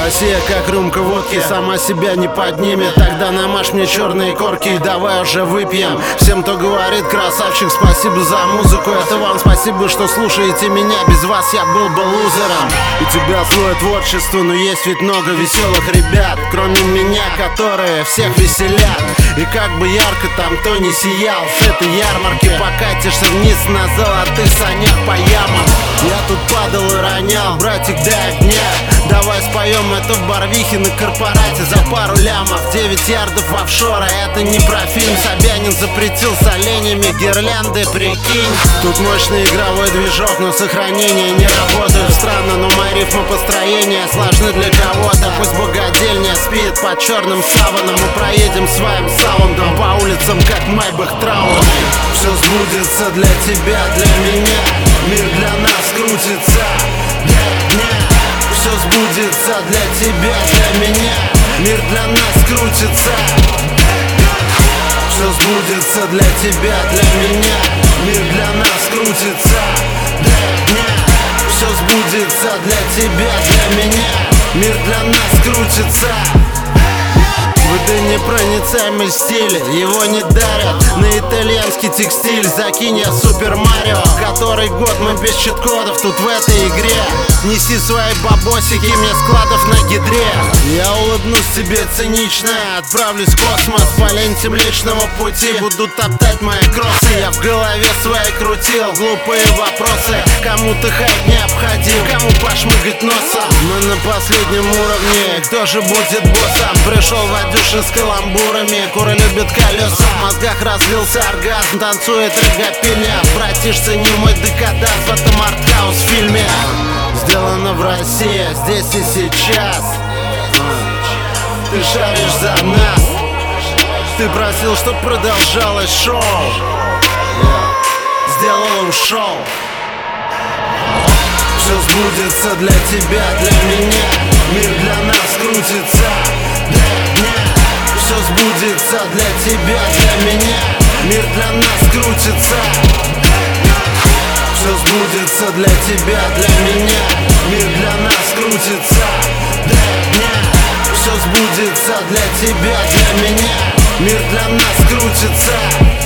Россия как рюмка водки, сама себя не поднимет. Тогда намажь мне черные корки и давай уже выпьем. Всем, кто говорит красавчик, спасибо за музыку. Это вам спасибо, что слушаете меня. Без вас я был бы лузером. У тебя злое творчество, но есть ведь много веселых ребят, кроме меня, которые всех веселят. И как бы ярко там кто не сиял, с этой ярмарки покатишься вниз на золотых санях по ямам. Я тут падал и ронял, братик, дай огня. Давай споем это в Барвихе на корпорате за пару лямов. 9 ярдов офшора, это не про фильм. Собянин запретил с оленями гирлянды, прикинь. Тут мощный игровой движок, но сохранение не работает. Странно, но мои рифмопостроения сложны для кого-то. Пусть богадельня спит под черным саваном. Мы проедем своим саундом по улицам, как Майбах Траун. Все сбудется для тебя, для меня. Мир для нас крутится, для дня. Все сбудется для тебя, для меня. Мир для нас крутится. Все сбудется для тебя, для меня. Мир для нас крутится, для дня. Все сбудется для тебя, для меня. Мир для нас крутится. Водонепроницаемый стиль, его не дарят. На итальянский текстиль закинь я Супер Марио. Который год мы без чит-кодов тут в этой игре. Неси свои бабосики мне складов на гидре. Я улыбнусь тебе цинично, отправлюсь в космос. По ленте Млечного Пути будут топтать мои кроссы. Я в голове своей крутил глупые вопросы. Кому-то хайп необходим, кому пошмыгать носом. Мы на последнем уровне, кто же будет боссом? Пришел Вадюша с каламбурами, куры любят колеса. В мозгах разлился оргазм, танцует рэп-пиня. Братиш, цени мой декаданс в этом артхаус фильме. Сделано в России, здесь и сейчас. Ты шаришь за нас. Ты просил, чтоб продолжалось шоу. Сделал шоу. Все сбудется для тебя, для меня. Мир для нас крутится, для дня. Все сбудется для тебя, для меня. Мир для нас крутится. Все сбудется для тебя, для меня. Мир для нас крутится, для дня. Все сбудется для тебя, для меня. Мир для нас крутится.